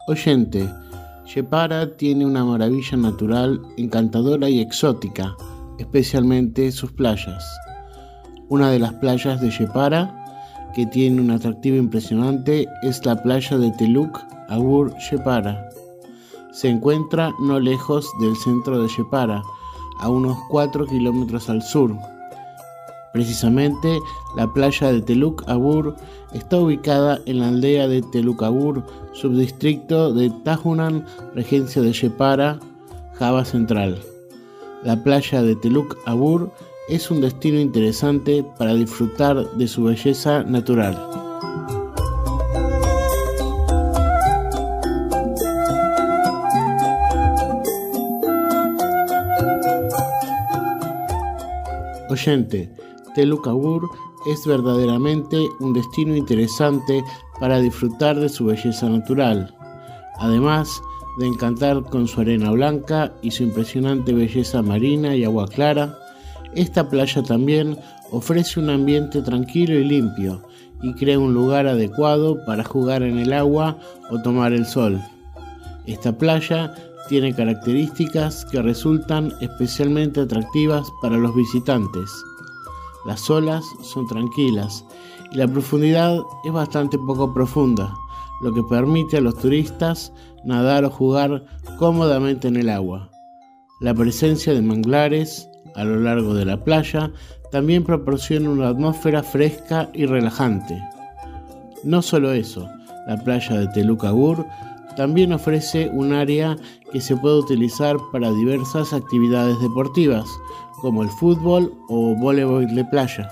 Oyente, Yepara tiene una maravilla natural encantadora y exótica, especialmente sus playas. Una de las playas de Yepara, que tiene un atractivo impresionante, es la playa de Teluk Agur Yepara. Se encuentra no lejos del centro de Yepara, a unos 4 kilómetros al sur. Precisamente, la playa de Teluk Agur está ubicada en la aldea de Teluk Agur, subdistrito de Tajunan, regencia de Yepara, Java Central. La playa de Teluk Agur es un destino interesante para disfrutar de su belleza natural. Oyente, Teluk Agur es verdaderamente un destino interesante para disfrutar de su belleza natural. Además de encantar con su arena blanca y su impresionante belleza marina y agua clara, esta playa también ofrece un ambiente tranquilo y limpio y crea un lugar adecuado para jugar en el agua o tomar el sol. Esta playa tiene características que resultan especialmente atractivas para los visitantes. Las olas son tranquilas y la profundidad es bastante poco profunda, lo que permite a los turistas nadar o jugar cómodamente en el agua. La presencia de manglares a lo largo de la playa también proporciona una atmósfera fresca y relajante. No solo eso, la playa de Teluk Agur también ofrece un área que se puede utilizar para diversas actividades deportivas, como el fútbol o voleibol de playa.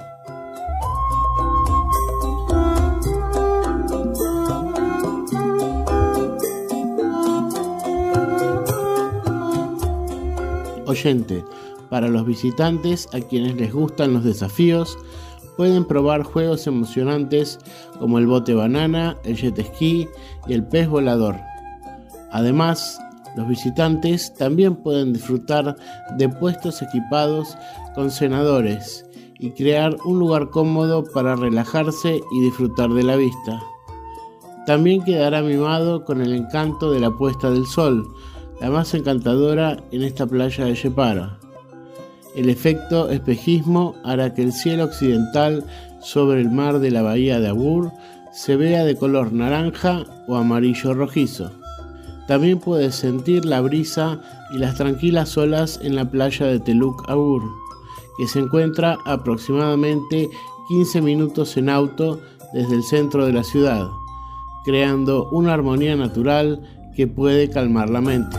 Oyente, para los visitantes a quienes les gustan los desafíos, pueden probar juegos emocionantes como el bote banana, el jet ski y el pez volador. Además, los visitantes también pueden disfrutar de puestos equipados con cenadores y crear un lugar cómodo para relajarse y disfrutar de la vista. También quedará mimado con el encanto de la puesta del sol, la más encantadora en esta playa de Yepara. El efecto espejismo hará que el cielo occidental sobre el mar de la bahía de Agur se vea de color naranja o amarillo rojizo. También puedes sentir la brisa y las tranquilas olas en la playa de Teluk Agur, que se encuentra a aproximadamente 15 minutos en auto desde el centro de la ciudad, creando una armonía natural que puede calmar la mente.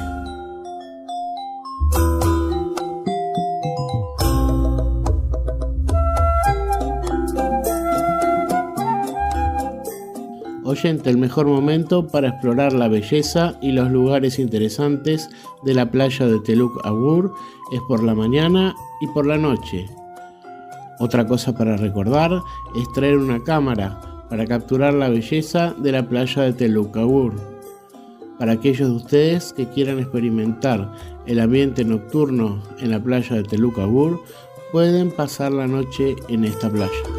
Oyente, el mejor momento para explorar la belleza y los lugares interesantes de la playa de Teluk Agur es por la mañana y por la noche. Otra cosa para recordar es traer una cámara para capturar la belleza de la playa de Teluk Agur. Para aquellos de ustedes que quieran experimentar el ambiente nocturno en la playa de Teluk Agur, pueden pasar la noche en esta playa.